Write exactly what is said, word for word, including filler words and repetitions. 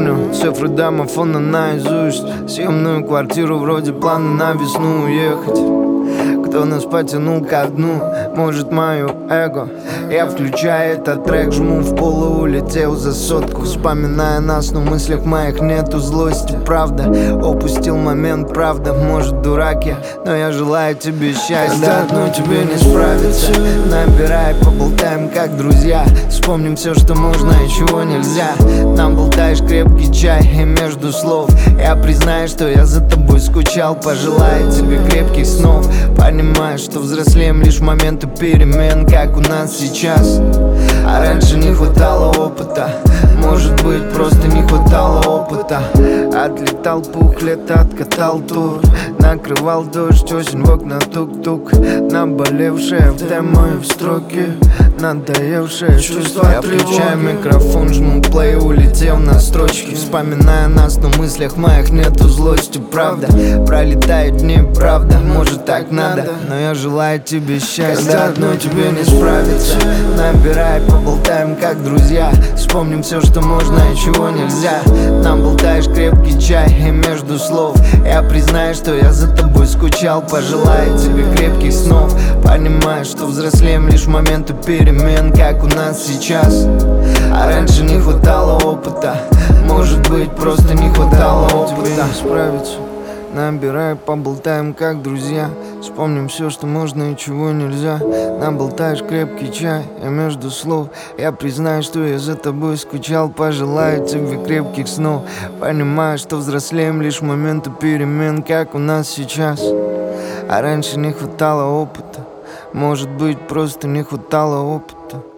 Помню цифры домофона наизусть. Съемную квартиру вроде плана на весну уехать. Кто нас потянул ко дну? Может, мое эго? Я включаю этот трек, жму в пол и улетел за сотку. Вспоминая нас, но в мыслях моих нету злости. Правда, упустил момент, правда. Может, дурак я, но я желаю тебе счастья. Когда одной тебе не справиться, набирай, поболтаем как друзья. Вспомним все, что можно и чего нельзя. Нам болтаешь крепкий чай, и между слов я признаю, что я за тобой скучал. Пожелаю тебе крепких снов. Понимаешь, что взрослеем лишь моменты перемен, как у нас сейчас. А раньше не хватало опыта. Может быть, просто не хватало опыта. Отлетал пух, лето откатал тур. Накрывал дождь, осень в окна тук-тук. Наболевшая в демо и в строке. Надоевшее чувство. Я включаю микрофон, жму плей, улетел на строчки. Вспоминая нас, но в мыслях моих нету злости. Правда, пролетают дни, правда. Может, так надо, но я желаю тебе счастья. Когда одной тебе не справиться, набирай, поболтаем как друзья. Вспомним все, что можно и чего нельзя. Нам болтаешь крепкий чай, и между слов я признаю, что я за тобой скучал. Пожелаю тебе крепких снов. Понимаешь, что взрослеем лишь моменты перемен, как у нас сейчас. А раньше не хватало опыта. Может быть, просто не хватало опыта. Справиться. Набирай, поболтаем как друзья. Вспомним все, что можно и чего нельзя. Нам болтаешь крепкий чай, и между слов я признаю, что я за тобой скучал. Пожелаю тебе крепких снов. Понимаю, что взрослеем лишь моменты перемен, как у нас сейчас. А раньше не хватало опыта. Может быть, просто не хватало опыта.